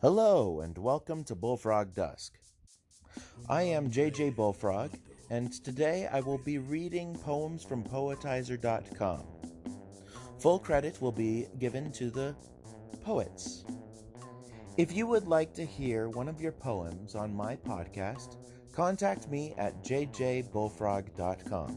Hello and welcome to Bullfrog Dusk. I am JJ Bullfrog, and today I will be reading poems from Poetizer.com. Full credit will be given to the poets. If you would like to hear one of your poems on my podcast, contact me at jjbullfrog.com.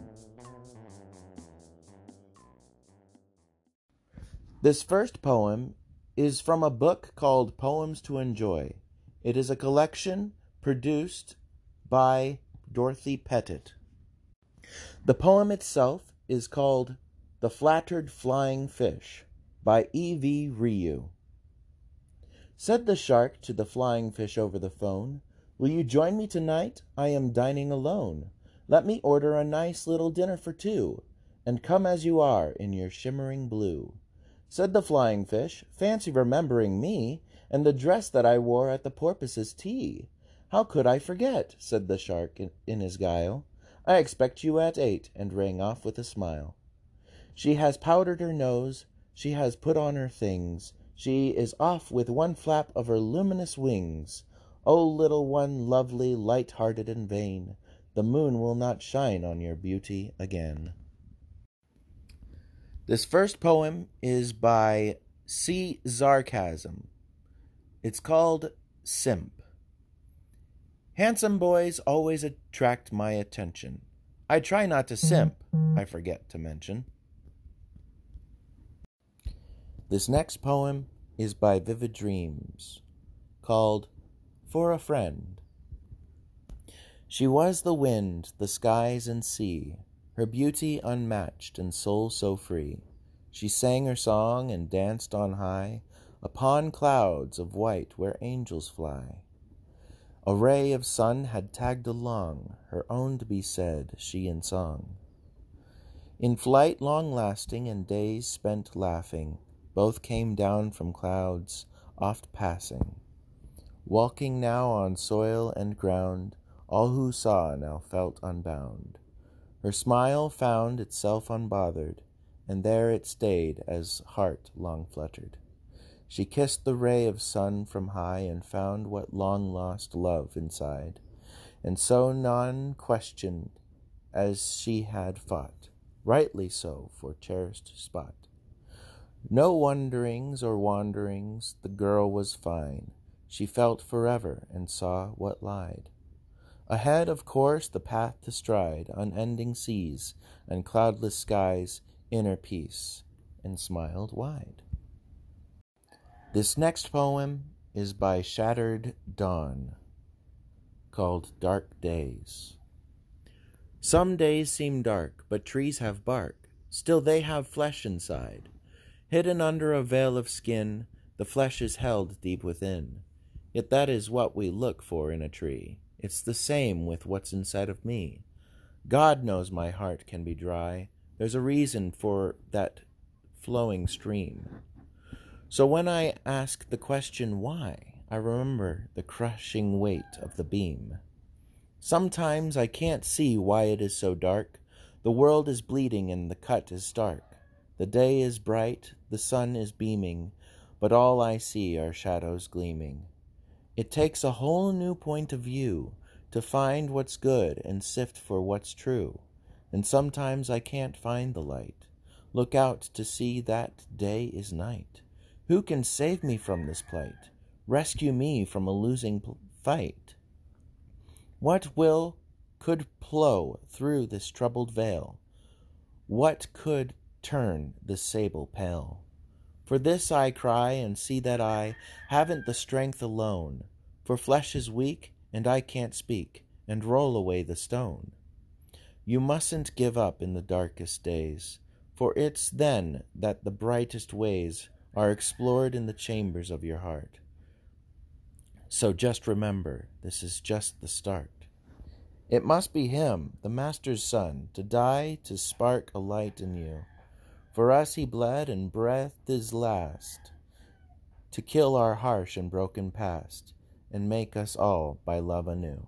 This first poem is from a book called Poems to Enjoy. It is a collection produced by Dorothy Pettit. The poem itself is called The Flattered Flying Fish by E.V. Ryu. Said the shark to the flying fish over the phone, "Will you join me tonight? I am dining alone. Let me order a nice little dinner for two, and come as you are in your shimmering blue." Said the flying fish, "Fancy remembering me, and the dress that I wore at the porpoise's tea." "How could I forget?" said the shark in his guile. "I expect you at 8, and rang off with a smile. She has powdered her nose, she has put on her things, she is off with one flap of her luminous wings. O little one, lovely, light-hearted and vain, the moon will not shine on your beauty again. This first poem is by C. Sarcasm. It's called Simp. Handsome boys always attract my attention. I try not to simp, I forget to mention. This next poem is by Vivid Dreams, called For a Friend. She was the wind, the skies and sea, her beauty unmatched and soul so free. She sang her song and danced on high, upon clouds of white where angels fly. A ray of sun had tagged along, her own to be said, she in song. In flight long-lasting and days spent laughing, both came down from clouds, oft passing. Walking now on soil and ground, all who saw now felt unbound. Her smile found itself unbothered, and there it stayed as heart long fluttered. She kissed the ray of sun from high, and found what long-lost love inside, and so none questioned as she had fought, rightly so for cherished spot. No wonderings or wanderings, the girl was fine, she felt forever and saw what lied. Ahead, of course, the path to stride, unending seas and cloudless skies, inner peace, and smiled wide. This next poem is by Shattered Dawn, called Dark Days. Some days seem dark, but trees have bark, still they have flesh inside. Hidden under a veil of skin, the flesh is held deep within. Yet that is what we look for in a tree. It's the same with what's inside of me. God knows my heart can be dry. There's a reason for that flowing stream. So when I ask the question why, I remember the crushing weight of the beam. Sometimes I can't see why it is so dark. The world is bleeding and the cut is stark. The day is bright, the sun is beaming, but all I see are shadows gleaming. It takes a whole new point of view to find what's good and sift for what's true. And sometimes I can't find the light. Look out to see that day is night. Who can save me from this plight? Rescue me from a losing fight? What could plow through this troubled veil? What could turn this sable pale? For this I cry and see that I haven't the strength alone, for flesh is weak and I can't speak and roll away the stone. You mustn't give up in the darkest days, for it's then that the brightest ways are explored in the chambers of your heart. So just remember, this is just the start. It must be him, the Master's Son, to die to spark a light in you. For us he bled and breathed his last, to kill our harsh and broken past, and make us all by love anew.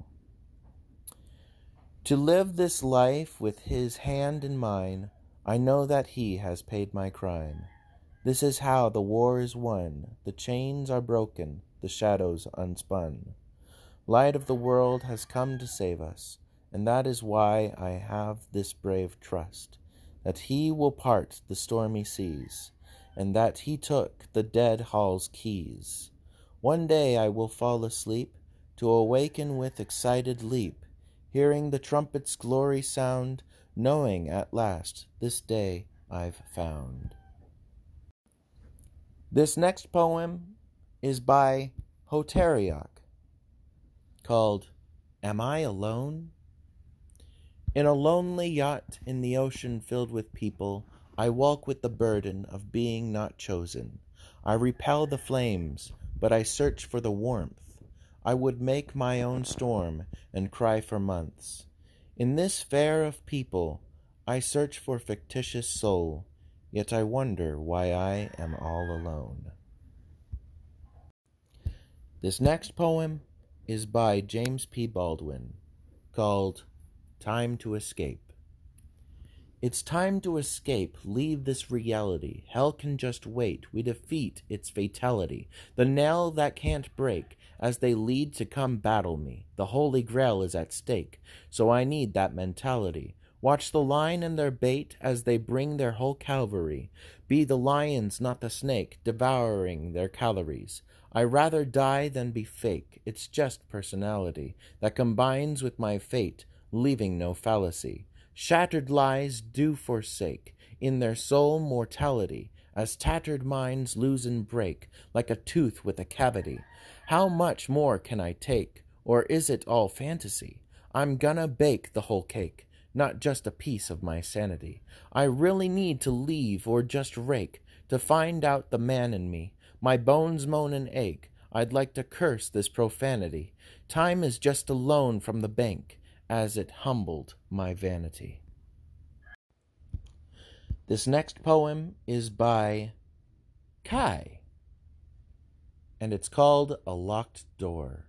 To live this life with his hand in mine, I know that he has paid my crime. This is how the war is won, the chains are broken, the shadows unspun. Light of the world has come to save us, and that is why I have this brave trust, that he will part the stormy seas, and that he took the dead hall's keys. One day I will fall asleep, to awaken with excited leap, hearing the trumpet's glory sound, knowing at last this day I've found. This next poem is by Hoteriok, called Am I Alone? In a lonely yacht in the ocean filled with people, I walk with the burden of being not chosen. I repel the flames, but I search for the warmth. I would make my own storm and cry for months. In this fair of people, I search for fictitious soul, yet I wonder why I am all alone. This next poem is by James P. Baldwin, called Time to Escape. It's time to escape, leave this reality. Hell can just wait, we defeat its fatality. The nail that can't break, as they lead to come battle me. The Holy Grail is at stake, so I need that mentality. Watch the lion and their bait as they bring their whole cavalry. Be the lions, not the snake, devouring their calories. I rather die than be fake. It's just personality that combines with my fate, leaving no fallacy. Shattered lies do forsake, in their soul mortality, as tattered minds lose and break, like a tooth with a cavity. How much more can I take, or is it all fantasy? I'm gonna bake the whole cake, not just a piece of my sanity. I really need to leave or just rake, to find out the man in me. My bones moan and ache, I'd like to curse this profanity. Time is just a loan from the bank, as it humbled my vanity. This next poem is by Kai, and it's called A Locked Door.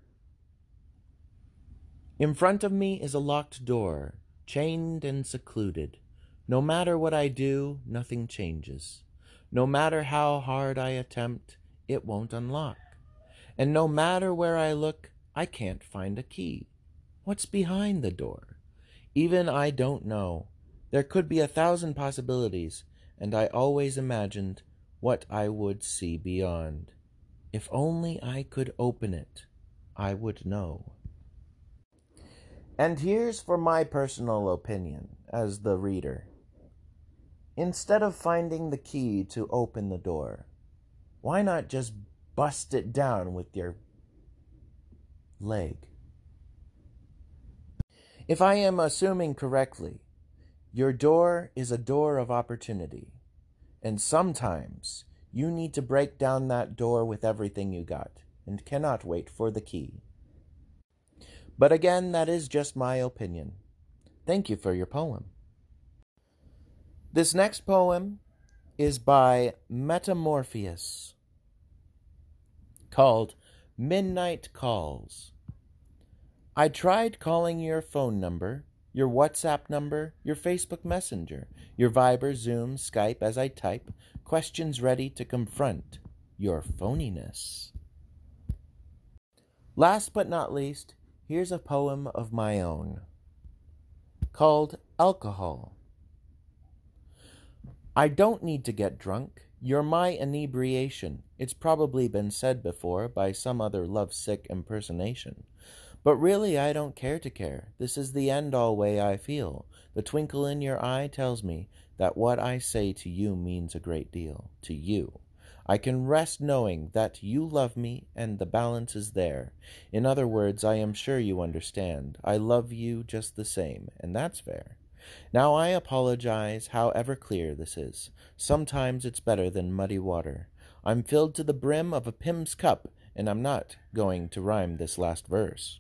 In front of me is a locked door, chained and secluded. No matter what I do, nothing changes. No matter how hard I attempt, it won't unlock. And no matter where I look, I can't find a key. What's behind the door? Even I don't know. There could be 1,000 possibilities, and I always imagined what I would see beyond. If only I could open it, I would know. And here's for my personal opinion as the reader. Instead of finding the key to open the door, why not just bust it down with your leg? If I am assuming correctly, your door is a door of opportunity, and sometimes you need to break down that door with everything you got, and cannot wait for the key. But again, that is just my opinion. Thank you for your poem. This next poem is by Metamorpheus, called Midnight Calls. I tried calling your phone number, your WhatsApp number, your Facebook Messenger, your Viber, Zoom, Skype as I type, questions ready to confront your phoniness. Last but not least, here's a poem of my own, called Alcohol. I don't need to get drunk. You're my inebriation. It's probably been said before by some other lovesick impersonation. But really, I don't care to care. This is the end-all way I feel. The twinkle in your eye tells me that what I say to you means a great deal. To you. I can rest knowing that you love me and the balance is there. In other words, I am sure you understand. I love you just the same, and that's fair. Now I apologize however clear this is. Sometimes it's better than muddy water. I'm filled to the brim of a Pim's cup, and I'm not going to rhyme this last verse.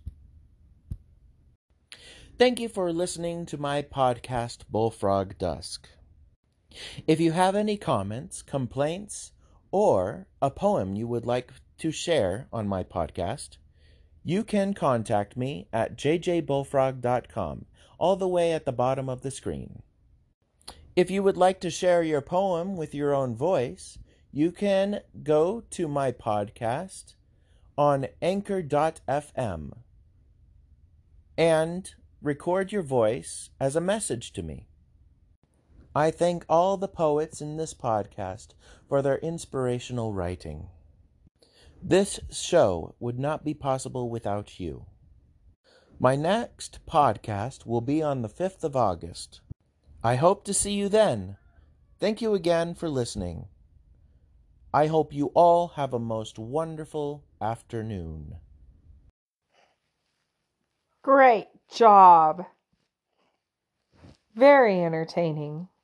Thank you for listening to my podcast, Bullfrog Dusk. If you have any comments, complaints, or a poem you would like to share on my podcast, you can contact me at jjbullfrog.com, all the way at the bottom of the screen. If you would like to share your poem with your own voice, you can go to my podcast on Anchor.fm and record your voice as a message to me. I thank all the poets in this podcast for their inspirational writing. This show would not be possible without you. My next podcast will be on the 5th of August. I hope to see you then. Thank you again for listening. I hope you all have a most wonderful afternoon. Great job. Very entertaining.